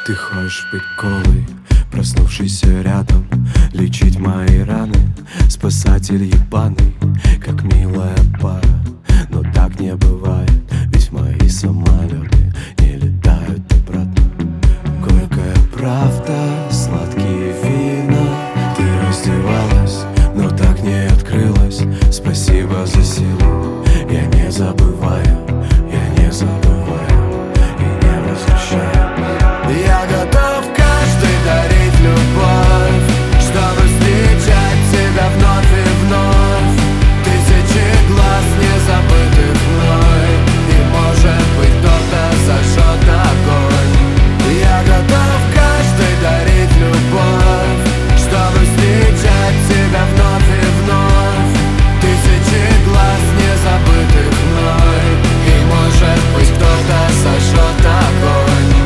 Ты хочешь быть голой, проснувшийся рядом, лечить мои раны, спасатель ебаный, как милая пара. Но так не бывает, ведь мои самолеты не летают обратно. Горькая правда, сладкие вина. Ты раздевалась, но так не открылась. Спасибо за силу, я не забываю, я не забываю и не возвращаю. Я готов каждый дарить любовь, чтобы встречать тебя вновь и вновь. Тысячи глаз, не забытых мной, и может быть кто-то зажжет огонь. Я готов каждый дарить любовь, чтобы встречать тебя вновь и вновь. Тысячи глаз, не забытых мной, и может быть кто-то зажжет огонь.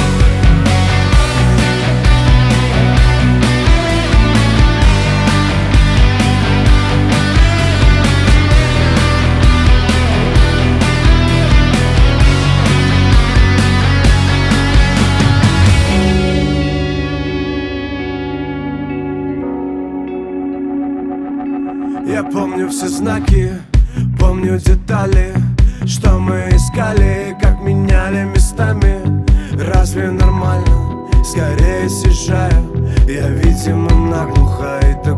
Я помню все знаки, помню детали, что мы искали, как меняли местами. Разве нормально? Скорее съезжаю. Я, видимо, наглухо и до